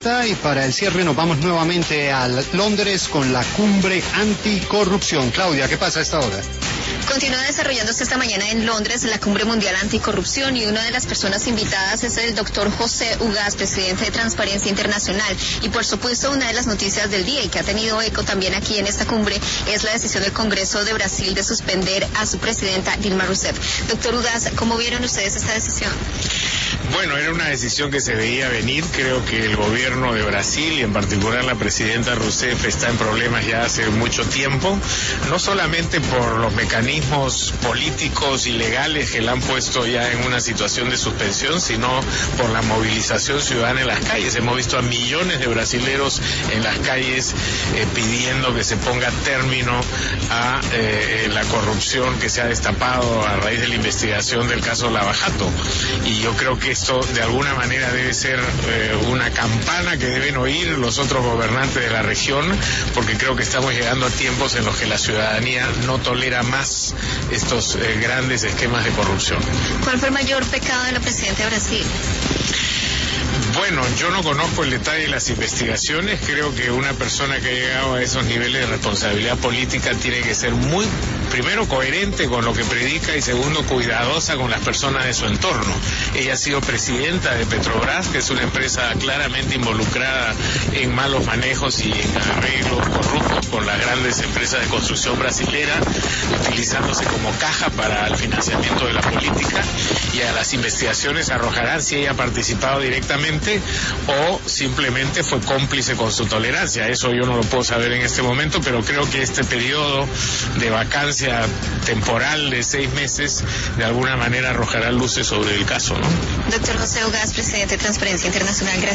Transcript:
está, y para el cierre nos vamos nuevamente a Londres con la cumbre anticorrupción. Claudia, ¿qué pasa a esta hora? Continúa desarrollándose esta mañana en Londres la Cumbre Mundial Anticorrupción, y una de las personas invitadas es el doctor José Ugaz, presidente de Transparencia Internacional. Y por supuesto, una de las noticias del día y que ha tenido eco también aquí en esta cumbre es la decisión del Congreso de Brasil de suspender a su presidenta Dilma Rousseff. Doctor Ugaz, ¿cómo vieron ustedes esta decisión? Bueno, era una decisión que se veía venir. Creo que el gobierno de Brasil y en particular la presidenta Rousseff está en problemas ya hace mucho tiempo, no solamente por los mecanismos políticos y legales que la han puesto ya en una situación de suspensión, sino por la movilización ciudadana en las calles. Hemos visto a millones de brasileros en las calles pidiendo que se ponga término a la corrupción que se ha destapado a raíz de la investigación del caso Lava Jato. Y yo creo que esto de alguna manera debe ser una campana que deben oír los otros gobernantes de la región, porque creo que estamos llegando a tiempos en los que la ciudadanía no tolera más estos grandes esquemas de corrupción. ¿Cuál fue el mayor pecado de la presidenta de Brasil? Bueno, yo no conozco el detalle de las investigaciones. Creo que una persona que ha llegado a esos niveles de responsabilidad política tiene que ser muy, primero, coherente con lo que predica y segundo, cuidadosa con las personas de su entorno. Ella ha sido presidenta de Petrobras, que es una empresa claramente involucrada en malos manejos y en arreglos corruptos con las grandes empresas de construcción brasilera, utilizándose como caja para el financiamiento de la política, y a las investigaciones arrojarán si ella ha participado directamente o simplemente fue cómplice con su tolerancia. Eso yo no lo puedo saber en este momento, pero creo que este periodo de vacancia temporal de 6 meses de alguna manera arrojará luces sobre el caso, ¿no? Doctor José Ugaz, presidente de Transparencia Internacional, gracias.